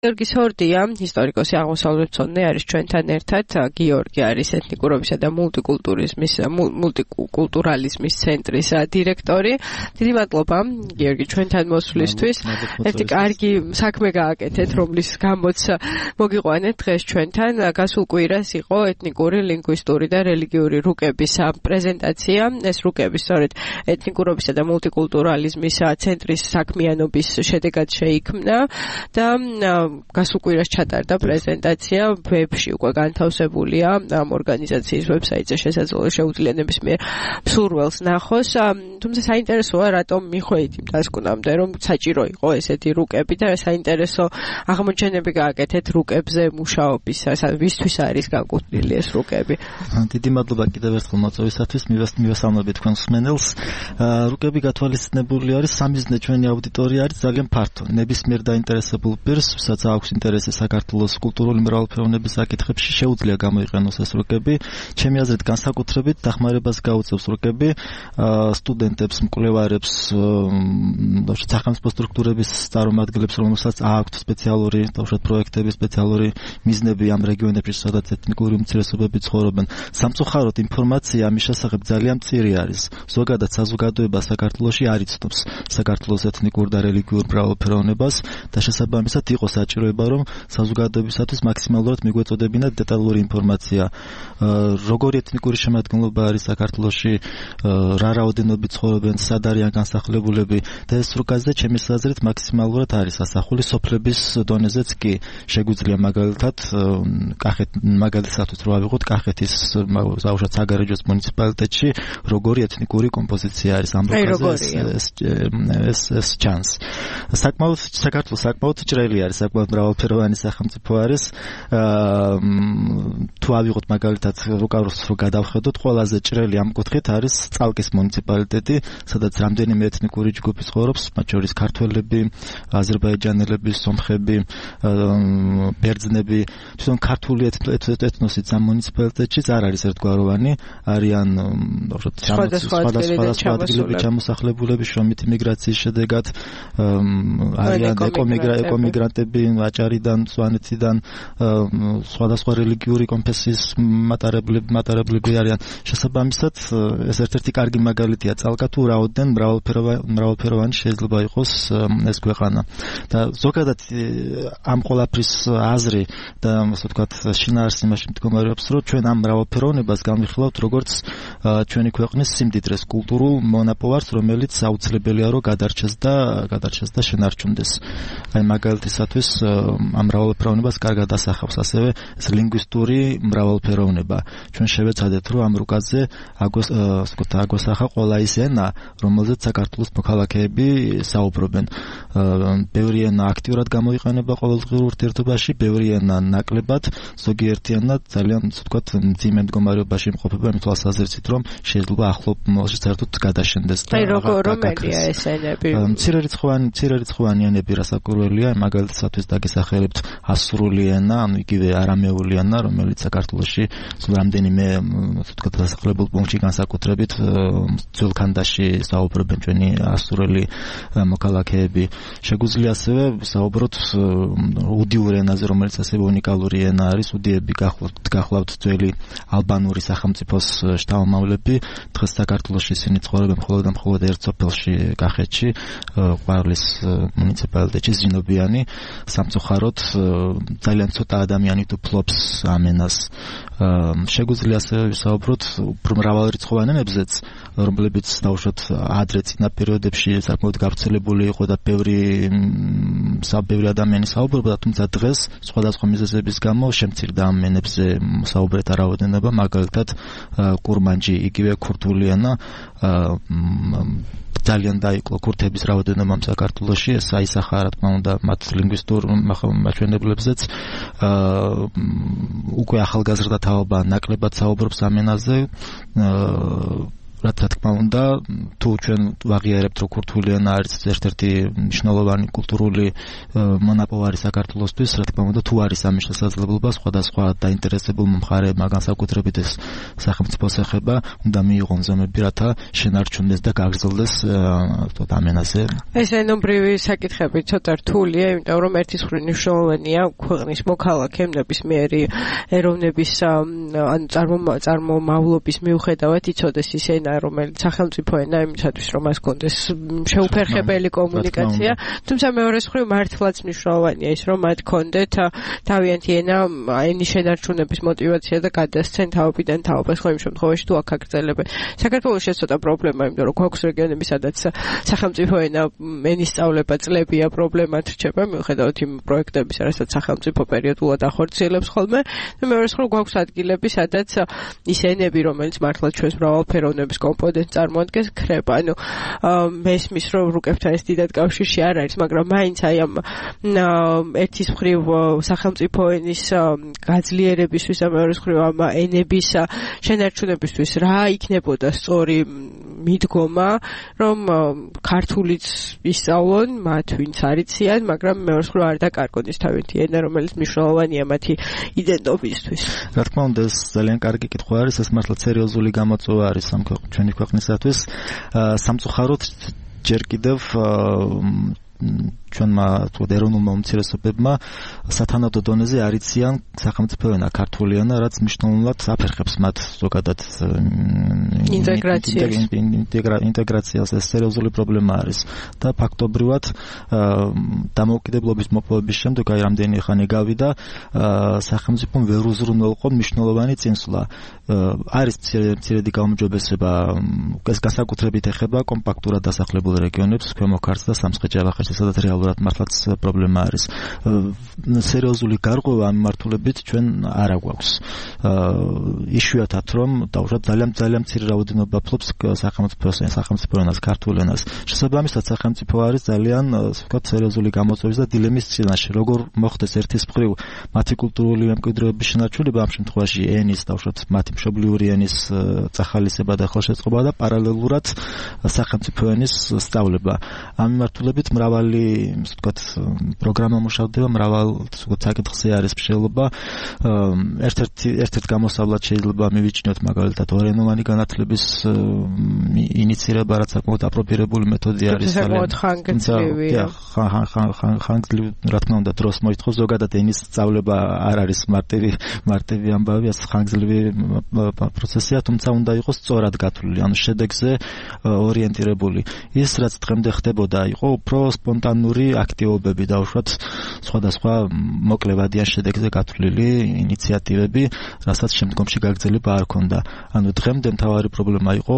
გიორგი სორდია, ისტორიკოსი აღმოსავლეთმცოდნე არის ჩვენთან ერთად. გიორგი არის ეთნიკურობისა და მულტიკულტურალიზმის ცენტრის დირექტორი. დიდი მადლობა გიორგი ჩვენთან მოსვლისთვის. ერთი კარგი საქმე გააკეთეთ, რომლის გამოც მოგიყვანეთ დღეს ჩვენთან. გასულ კვირას იყო ეთნიკური, ლინგვისტური და რელიგიური რუკების პრეზენტაცია. ეს რუკები სწორედ ეთნიკურობისა და მულტიკულტურალიზმის ცენტრის საქმიანობის შედეგად შეიქმნა და გასულ კვირას ჩატარდა პრეზენტაცია, ვებში უკვე განთავსებულია ამ ორგანიზაციის ვებსაიტზე შეუძლია ნებისმიერ მსურველს ნახოს. თუმცა საინტერესოა, რატომ მიხვეით იმ დასკვნამდე, რომ საჭირო იყო ესეთი რუკები და საინტერესო აღმოჩენები გააკეთეთ რუკებზე მუშაობის, ვისთვის არის განკუთვნილი ეს რუკები. დიდი მადლობა კიდევ ერთხელ მოწვევისათვის, მივესალმები თქვენ მსმენელს. რუკები გათვალისწინებული არის სამიზნე ჩვენი აუდიტორია არის ძალიან ფართო. ნებისმიერ დაინტერესებულ პირს აქვს ინტერესი საქართველოს კულტურული მრავალფეროვნების საკითხებში შეუძლია გამოიყენოს ეს რუკები. ჩემი აზრით განსაკუთრებით დახმარებას გაუწევს რუკები სტუდენტებს, მკვლევარებს, სახელმწიფო სტრუქტურების წარმომადგენლებს, რომელსაც აქვთ სპეციალური პროექტები, სპეციალური მიზნები ამ რეგიონებში, სადაც ეთნიკური უმცირესობები ცხოვრობენ. სამწუხაროდ ინფორმაცია ამის შესახებ ძალიან მწირი არის. ზოგადად საზოგადოება საქართველოში არ იცნობს საქართველოს ეთნიკურ და რელიგიურ მრავალფეროვნებას და შესაბამისად იყო საჭიროება, რომ საზოგადოებისათვის მაქსიმალურად მიგვეწოდებინათ დეტალური ინფორმაცია, როგორი ეთნიკური შემადგენლობა არის საქართველოში, რა რაოდენობით ცხოვრობენ, სად არიან განსახლებულები და ეს რუკაზე ჩემის აზრით მაქსიმალურად არის ასახული. სოფლების დონეზეც კი შეგვიძლია მაგალითად მაგალითად რო ავიღოთ კახეთის ზავშად საგარეჯოს მუნიციპალიტეტში როგორი ეთნიკური კომპოზიცია არის ამ რუკაზე ეს ჩანს. საქართველოს საკმაოდ ჭრელი არის, საკმაოდ მრავალფეროვანი სახელმწიფო არის. თუ ავიღოთ მაგალითად რუკავს რო გადავხედოთ, ყველაზე ჭრელი ამ კუთხით არის წალკის მუნიციპალიტეტი, სადაც რამდენიმე ეთნიკური ჯგუფი ცხოვრობს, მათ შორის ქართველები, აზერბაიჯანელები, სომხები, ბერძნები. თვითონ ქართული ეთნოსიც ამ მუნიციპალიტეტში არ არის ერთგვაროვანი, არიან სხვადასხვა ადგილები ჩამოსახლებულები შრომით იმიგრაციის შედეგად, არიან ეკომიგრანტები აჭარიდან, სვანეთიდან, სხვადასხვა რელიგიური კონფესიის მატარებლები არიან. შესაბამისად, ეს ერთ-ერთი კარგი მაგალითია წალკა თუ რაოდენ მრავალფეროვანი შეიძლება იყოს ეს ქვეყანა. და ზოგადად ამ ყველაფრის აზრი და ასე ვთქვათ, შინაარსი იმაში მდგომარეობს, რომ ჩვენ ამ მრავალფეროვნებას განვიხილავთ როგორც ჩვენი ქვეყნის სიმდიდრეს, კულტურულ მონაპოვარს, რომელიც აუცილებელია რომ გადარჩეს და შენარჩუნდეს. აი მაგალითისათვის ამ მრავალფეროვნებას კარგად ასახავს ასევე ეს ლინგვისტური მრავალფეროვნება. ჩვენ შევეცადეთ რომ ამ რუკაზე აგვასახა ყველა ის ენა, რომელზეც საქართველოს მოქალაქეები საუბრობენ. ბევრი ენა აქტიურად გამოიყენება ყოველდღიურ ურთიერთობაში, ბევრი ენა ნაკლებად, ზოგიერთი ენა ძალიან ვთქვათ მძიმე მდგომარეობაში იმყოფება იმ თვალსაზრისით, რომ შეიძლება ახლო მომავალში საერთოდ გადაშენდეს. აი რომელია ეს ენები? მცირერიცხოვანი ენები რასაკვირველია, მაგალითად დაგესახელებთ ასურული ენა, ანუ იგივე არამეული ენა, რომელიც საქართველოში რამდენიმე ვთქვათ დასახლებულ პუნქტში განსაკუთრებით ძველ ქანდაში საუბრობენ ჩვენი ასურელი მოქალაქეები. შეგვიძლია ასევე საუბროთ უდიურ ენაზე, რომელიც ასევე უნიკალური ენა არის. უდიები გახლავთ ძველი ალბანური სახელმწიფოს შთამომავლები. დღეს საქართველოში ისინი ცხოვრობენ მხოლოდ ერთ სოფელში, კახეთში, ყვარლის მუნიციპალიტეტში, ზინობიანი. სამწუხაროდ ძალიან ცოტა ადამიანი თუ ფლობს ამ ენას. შეგვიძლია ასევე ვისაუბროთ უფრო მრავალრიცხოვან ენებზეც, რომლებიც დავუშვათ ადრე წინა პერიოდებში საკმაოდ გავრცელებული იყო და ბევრი ადამიანი საუბრობდა, თუმცა დღეს სხვადასხვა მიზეზების გამო შემცირდა ამ ენებზე საუბრეთა რაოდენობა, მაგალითად კურმანჯი, იგივე ქურთული ენა ძალიან დაიკლო ქურთების რაოდენობა საქართველოში, ეს აისახა რა თქმა უნდა მათ ლინგვისტურ მაჩვენებლებზეც. უკვე ახალგაზრდა თაობა ნაკლებად საუბრობს ამ ენაზე. რა თქმა უნდა, თუ ჩვენ ვაღიარებთ, რომ ქურთული ენა არის ერთ-ერთი მნიშვნელოვანი კულტურული მონაპოვარი საქართველოსთვის, რა თქმა უნდა, თუ არის ამის შესაძლებლობა, სხვადასხვა დაინტერესებულ მხარეებმა, განსაკუთრებით ეს სახელმწიფოს ეხება, უნდა მიიღონ ზომები, რათა შენარჩუნდეს და გაგრძელდეს ამ ენაზე. ეს ენობრივი საკითხები ცოტა რთულია, იმიტომ რომ ერთის მხრივ მნიშვნელოვანია ქვეყნის მოქალაქეების ნებისმიერი ეროვნების ან წარმომავლობის მიუხედავად იცოდეს ის ენა, რომელიც სახელმწიფო ენა იმისათვის, რომ მას კონდეს შეუფერხებელი კომუნიკაცია, თუმცა მეორეს მხრივ მართლაც მნიშვნელოვანია ის, რომ მათ კონდეთ თავიანთი ენა, ენის შენარჩუნების მოტივაცია და გადასცენ თაობიდან თაობას, ხო იმ შემთხვევაში თუ აქ აგრძელებენ. საქართველოს ეს ცოტა პრობლემა, იმიტომ რომ გვაქვს რეგიონები, სადაც სახელმწიფო ენა ენის სწავლება წლებია პრობლემად რჩება, მიუხედავად იმ პროექტების, რასაც სახელმწიფო პერიოდულად ახორციელებს ხოლმე. მეორეს მხრივ გვაქვს ადგილები, სადაც ის ენები, რომელიც მართლაც ჩვენს მრავალფეროვნების კომპონენტს წარმოადგენს, ქრება. ანუ მესმის, რომ რუკებთან ეს დიდად კავშირში არ არის, მაგრამ მაინც აი ამ ერთის მხრივ სახელმწიფო ენის გაძლიერებისთვის და მეორეს მხრივ ამ ენების შენარჩუნებისთვის რა იქნებოდა სწორი მიდგომა, რომ ქართულიც ისწავლონ, მათ ვინც არიციან, მაგრამ მეორეს მხრივ არ დაკარგონ ის თავიანთი ენა, რომელიც მნიშვნელოვანია მათი იდენტობისთვის. რა თქმა უნდა, ეს ძალიან კარგი კითხვა არის, ეს მართლა სერიოზული გამოწვევა არის ამ ჩვენი ქვეყნისათვის. სამწუხაროდ ჯერ კიდევ ჩვენმა ეროვნულმა უმცირესობებმა სათანადო დონეზე არიციან სახელმწიფო ენა, ქართული ენა, რაც მნიშვნელოვნად აფერხებს მათ ზოგადად ინტეგრაციას. ეს სერიოზული პრობლემა არის და ფაქტობრივად დამოუკიდებლობის მოპოვების შემდეგ აი რამდენი ხანი გავიდა, სახელმწიფომ ვერ უზრუნველყო მნიშვნელოვანი წინსვლა. არის მცირედი გაუმჯობესება, ეს განსაკუთრებით ეხება კომპაქტურად დასახლებულ რეგიონებს, ქვემო ქართლს და სამცხე-ჯავახეთს, სადაც რეალურად მართლაც პრობლემა არის. სერიოზული გარღვევა ამ მიმართულებით ჩვენ არ აგვაქვს. იშვიათად რომ დაუშვათ ძალიან მცირე რაოდენობა ფლობს სახელმწიფო ენას, ქართულ ენას. შესაბამისად სახელმწიფო არის ძალიან ვთქვათ სერიოზული გამოწვევის და დილემის წინაშე. როგორ მოხდეს ერთის მხრივ მათი კულტურული მემკვიდრეობის შენარჩუნება, ამ შემთხვევაში ენის დაუშვათ მათი მშობლიური ენის წახალისება და ხელშეწყობა და პარალელურად სახელმწიფო ენის სწავლება. ამ მიმართულებით მრავალი ვთქვათ პროგრამა მუშავდება, მრავალ ვთქვათ საკითხზე არის მსჯელობა. ერთ-ერთ გამოსავლად შეიძლება მივიჩნიოთ მაგალითად ორენოვანი განათლების ინიცირება, რაც საკმაოდ აპრობირებული მეთოდი არის. საკმაოდ ხანგრძლივია. ხანგრძლივი, რა თქმა უნდა, დროს მოითხოვს. ზოგადად ენის სწავლება არ არის მარტივი ამბავი, ეს ხანგრძლივი პროცესია, თუმცა უნდა იყოს სწორად გათვლილი, ანუ შედეგზე ორიენტირებული. ის რაც დღემდე ხდებოდა, იყო უფრო სპონტანური აქტივობები, დაუშვათ სხვადასხვა მოკლევადიან შედეგზე გათვლილი ინიციატივები, რასაც შემდგომში გაგრძელება არ ქონდა. ანუ დღემდე მთავარი პრობლემა იყო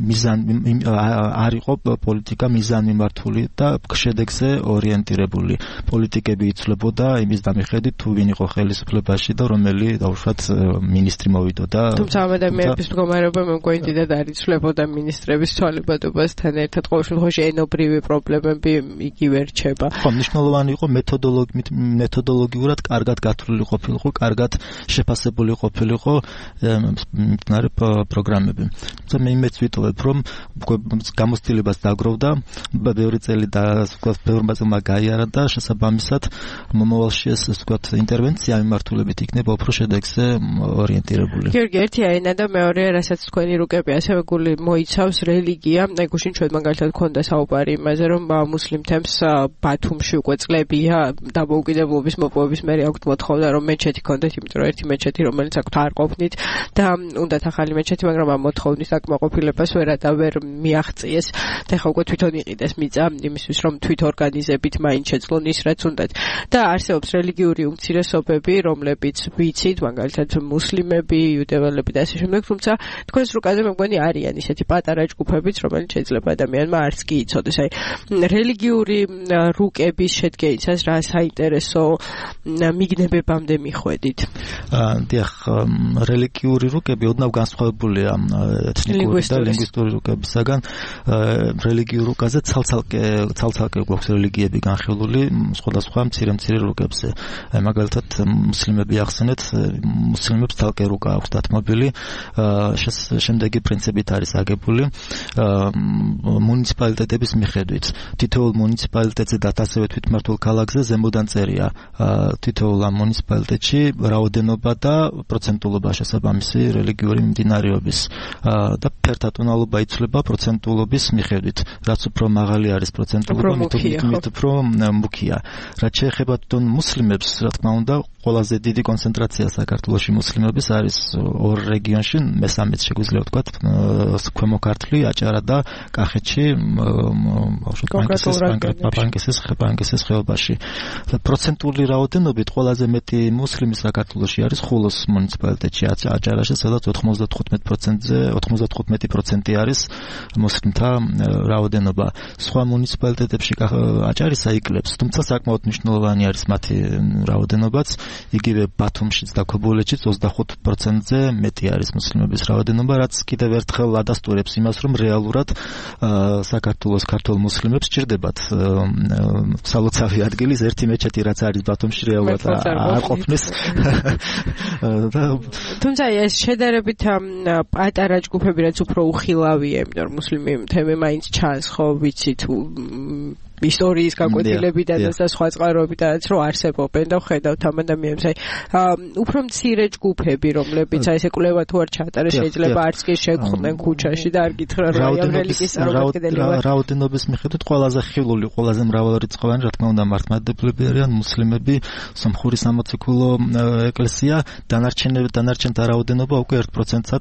არ იყო პოლიტიკა მიზანმიმართული და შედეგზე ორიენტირებული. პოლიტიკები იცვლებოდა იმის დამიხედვით, თუ ვინ იყო ხელისუფლებაში და რომელი დაუშვათ მინისტრი მოვიდოდა. თუმცა ამ ადამიანების მდგომარეობა მეგონი დიდად არ იცვლებოდა მინისტრების ცვალებადობასთან ერთად, ყოველ შემთხვევაში ენობრივი პრობლემები იგივე რჩება. ხო, მნიშვნელოვანი იყო მეთოდოლოგიურად კარგად გათვლილი ყოფილიყო, კარგად შეფასებული ყოფილიყო მდინარე პროგრამები. თუმცა მე იმეც ვიტოვებ, რომ გამოცდილებას დაგროვდა, ბევრი წელი და ვთქვათ ბევრმა წელმა გაიარა და შესაბამისად მომავალში ეს ვთქვათ ინტერვენცია მიმართულებით იქნება უფრო შედეგზე ორიენტირებული. გიორგი, ერთია ენა და მეორეა, რასაც თქვენი რუკები ასევე გული მოიცავს რელიგია. აი გუშინ ჩვენ მაგალითად ქონდა საუბარი იმაზე, რომ მუსლიმ თემს ბათუმში უკვე წლებია დამოუკიდებლობის მოპოვების მერე აქვთ მოთხოვნა, რომ მეჩეთი ქონდეთ, იმიტომ რომ ერთი მეჩეთი, რომელიც აქვთ არ ყოფნით და უნდათ ახალი მეჩეთი, მაგრამ ამ მოთხოვნის აკმაყოფილებას ვერ მიაღწიეს. და ხა უკვე თვითონ იყიდეს მიწა იმისთვის, რომ თვით ორგანიზებით მაინც შეძლონ ის, რაც უნდათ. და არსებობს რელიგიური უმცირესობები, რომლებიც ვიცით, მაგალითად მუსლიმები, იუდეველები და ასე შემდეგ, თუმცა თქვენს რუკაზე მე მგონი არიან ისეთი პატარა ჯგუფებიც, რომელიც შეიძლება ადამიანმა არც კი იცოდეს. აი რელიგიურ რელიგიური რუკების შედგენისას რა საინტერესო მიგნებებამდე მიხვედით? დიახ, რელიგიური რუკები ოდნავ განსხვავებულია ეთნიკური და ლინგვისტური რუკებისაგან. რელიგიურ რუკაზე ცალ-ცალკე გვაქვს რელიგიები განხილული სხვადასხვა მცირე რუკებზე. მაგალითად, მუსლიმები ახსენეთ, მუსლიმებს თალკე რუკა აქვს დათმობილი. შემდეგი პრინციპით არის აგებული მუნიციპალიტეტების მიხედვით. თითოეულ მუნიციპალიტეტზე და ასევე თვითმმართველ ქალაქზე ზემოდან წერია თითოეულ ამ მუნიციპალიტეტში რაოდენობა და პროცენტულობა შესაბამისი რელიგიური მიმდინარეობის და ფერთატონალობა იცვლება პროცენტულობის მიხედვით. რაც უფრო მაღალი არის პროცენტულობა, მით უფრო მუქია. რაც შეეხება თვითონ მუსლიმებს, რა თქმა უნდა, ყველაზე დიდი კონცენტრაცია საქართველოში მუსლიმების არის ორ რეგიონში, მესამეც შეგვიძლია ვთქვათ, ქვემო ქართლი, აჭარა და კახეთში, პანკისის ხეობაში. პროცენტული რაოდენობით ყველაზე მეტი მუსლიმი საქართველოში არის ხულოს მუნიციპალიტეტში, აჭარაში, სადაც 95% არის მუსლიმთა რაოდენობა. სხვა მუნიციპალიტეტებში აჭარისა იკლებს, თუმცა საკმაოდ მნიშვნელოვანი არის მათი რაოდენობაც. იგივე ბათუმშიც და ქობულეთშიც 25%-ზე მეტი არის მუსლიმების რაოდენობა, რაც კიდევ ერთხელ ადასტურებს იმას, რომ რეალურად საქართველოს ქართულ მუსლიმებს სჭირდებათ სალოცავი ადგილის ერთი მეჩეთი, რაც არის ბათუმში, რეალურად არ ყოფნის. თუმცა ეს შედარებით პატარა ჯგუფები, რაც უფრო უხილავია, იმიტომ რომ მუსლიმი თემი მაინც ჩანს, ხო, ვიცით ისტორიის გაკვეთილებიდან და სხვა წყაროებიდან რომ არსებობენ და ხედავთ ამ ადამიანებს. უფრო მცირე ჯგუფები, რომლებიც ეს კვლევა თუ არ ჩაატარეს, შეიძლება არც კი შეგხვდნენ ქუჩაში და არ გითხრა რა რელიგიის წარმომადგენელია. რაოდენობის მიხედვით ყველაზე ხილული, ყველაზე მრავალრიცხოვანი, რა თქმა უნდა, მართლმადიდებლები არიან მუსლიმები, სომხური სამოციქულო ეკლესია, დანარჩენთა რაოდენობა უკვე 1%-აც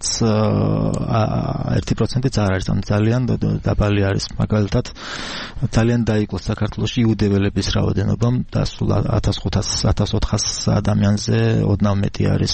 1%-იც არ არის, ან ძალიან დაბალი არის. მაგალითად, ძალიან საქართველოში იუდეველების რაოდენობა და სულ 1400 ადამიანზე ოდნავ მეტი არის.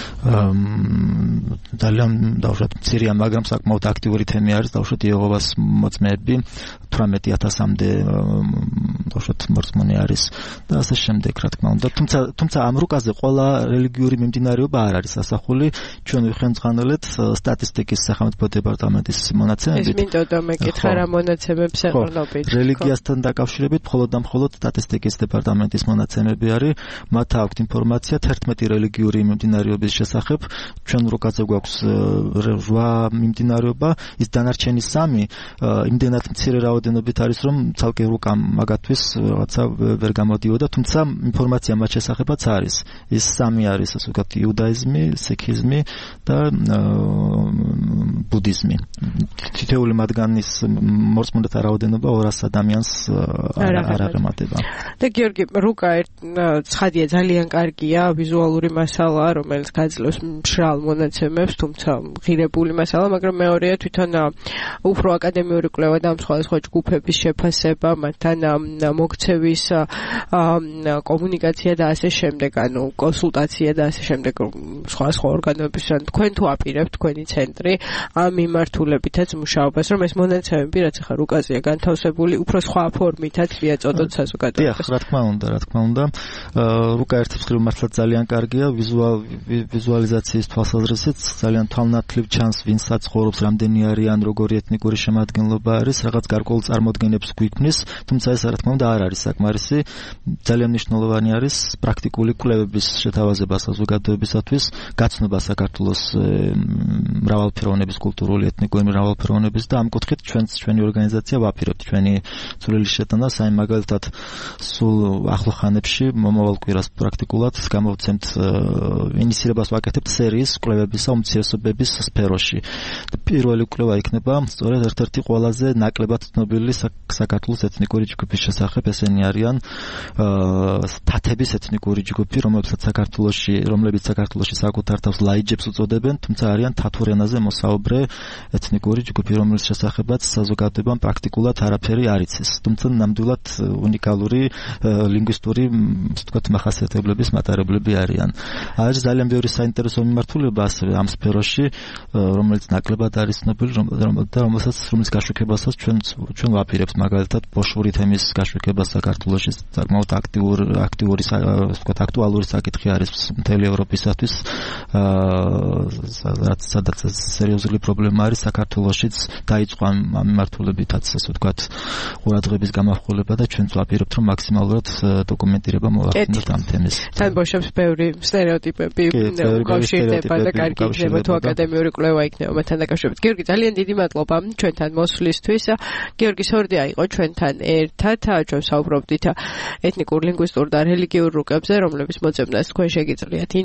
ძალიან დავუშვათ მცირეა, მაგრამ საკმაოდ აქტიური თემი არის დავუშვათ იეჰოვას მოწმეები, 18000-მდე დავუშვათ მორწმუნე არის და ასე შემდეგ, რა თქმა უნდა. თუმცა ამ რუკაზე ყველა რელიგიური მიმდინარეობა არ არის ასახული. ჩვენ ვიხელმძღვანელეთ სტატისტიკის სახელმწიფო დეპარტამენტის მონაცემებით. ეს მინდოდა მეკითხა რა მონაცემებს ეყრდნობით. რელიგიასთან დაკავშირებით მხოლოდ და მხოლოდ სტატისტიკის დეპარტამენტის მონაცემები არის. მათ აქვთ ინფორმაცია 11 რელიგიური მიმდინარეობის შესახებ. ჩვენ რუკაზე გვაქვს 8 მიმდინარეობა, ის დანარჩენი 3 იმდენად მცირე რაოდენობით არის, რომ ცალკე რუკა მაგათთვის რაღაცა ვერ გამოდიოდა, თუმცა ინფორმაცია მათ შესახებაც არის. ის 3 არის, ასე ვთქვათ, იუდაიზმი, სიქიზმი და ბუდიზმი. თითოეული მათგანის მორწმუნეთა რაოდენობა 200 ადამიანს არ აღემატება. და გიორგი, რუკა ცხადია ძალიან კარგია, ვიზუალური მასალა, რომელიც გაძლევს მშრალ მონაცემებს, თუმცა ღირებული მასალა, მაგრამ მეორეა თვითონ უფრო აკადემიური კვლევა და სხვა ჯგუფების შეფასება, მათთან მოქცევის კომუნიკაცია და ასე შემდეგ, ანუ კონსულტაცია და ასე შემდეგ სხვა ორგანოების, თქვენ თუ აპირებთ თქვენი ცენტრი ამ მიმართულებითაც მუშაობას, რომ ეს მონაცემები, რაც ახლა რუკაზეა განთავსებული, უფრო სხვა ფორმითაც მიაწოდოთ საზოგადოებას. დიახ, რა თქმა უნდა. რუკა ერთის მხრივ მართლა ძალიან კარგია, ვიზუალიზაციის თვალსაზრისით ძალიან თვალნათლივ ჩანს, ვინ საცხოვრობს, რამდენი არიან, როგორი ეთნიკური შემადგენლობა არის, რაღაც გარკვეულ წარმოდგენებს გვიქმნის, თუმცა ეს რა თქმა უნდა არ არის საკმარისი. ძალიან მნიშვნელოვანი არის პრაქტიკული კვლევების შეთავაზება საზოგადოებისათვის, გაცნობა საქართველოს მრავალფეროვნების, კულტურული, ეთნიკური მრავალფეროვნების და ამ კუთხით ჩვენი ორგანიზაცია ვაფირებთ ჩვენი ცვლილის შეტანას, აი მაგალითად სულ ახლო ხანებში მომავალ კვირას პრაქტიკულად გამოვცემთ ინიციირებას ვაკეთებთ სერიის კვლევებისა უმცირესობების სფეროში. პირველი კვლევა იქნება სწორედ ერთ-ერთი ყველაზე ნაკლებად ცნობილი საქართველოს ეთნიკური ჯგუფის შესახებ, ესენი არიან თათების ეთნიკური ჯგუფი, რომლებიც საქართველოში საკუთარ თავს ლაიჯებს უწოდებენ, თუმცა არიან თათურ ენაზე მოსაუბრე ეთნიკური ჯგუფი, რომლის შესახებაც საზოგადოებამ პრაქტიკულად არაფერი არ იცის. თუმცა რომელთაგან ნამდვილად უნიკალური ლინგვისტური, ვთქვათ, მახასიათებლების მატარებლები არიან. არის ძალიან ბევრი საინტერესო მიმართულება ასევე ამ სფეროში, რომელიც ნაკლებად არის ცნობილი და რომელიც გაშვებასაც ჩვენ ვაპირებთ, მაგალითად ბოშური თემის გაშვებას საქართველოში საკმაოდ აქტიური აქტუალური საკითხი არის მთელი ევროპისათვის, სადაც სერიოზული პრობლემა არის საქართველოშიც დაიწყო ამ მიმართულებითაც, ასე ვთქვათ, ყურადღების გამახვილება და ჩვენც ვაპირებთ, რომ მაქსიმალურად დოკუმენტირება მოვახდინოთ ამ თემის. თან ბოშებს ბევრი სტერეოტიპები უკავშირდება და კარგი იქნება თუ აკადემიური კვლევა იქნება მათთან დაკავშირებით. გიორგი, ძალიან დიდი მადლობა ჩვენთან მოსვლისთვის. გიორგი სორდია იყო ჩვენთან ერთად, ჩვენ საუბრობდით ეთნიკურ, ლინგვისტურ და რელიგიურ რუკებზე, რომლების მოძებნას თქვენ შეგიძლიათ